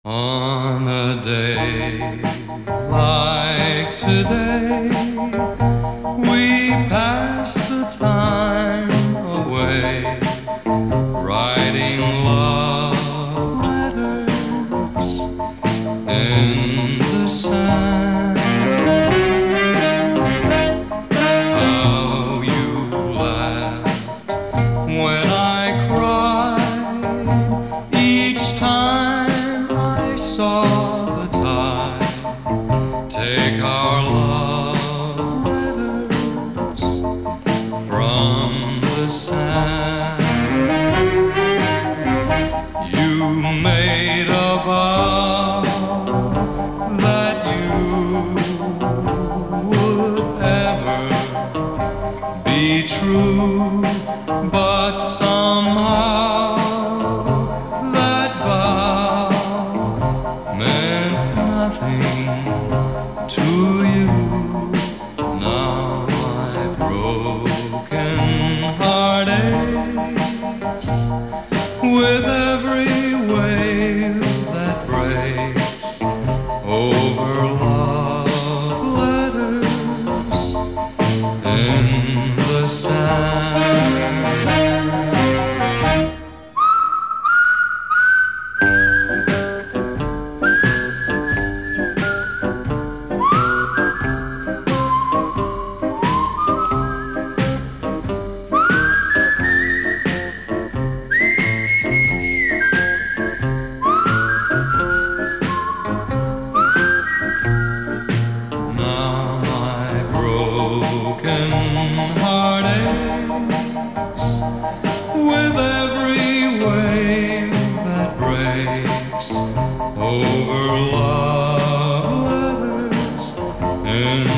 On a day like today, we pass the time away, writing love letters in the sand. How you laughed when I cried each time I saw the tide take our love letters from the sand. You made a vow that you would ever be true, but somehow that vow meant nothing to you. Now my broken heart aches with every wave that breaks over love letters in the sand. Now my broken heart aches with every wave that breaks over love letters in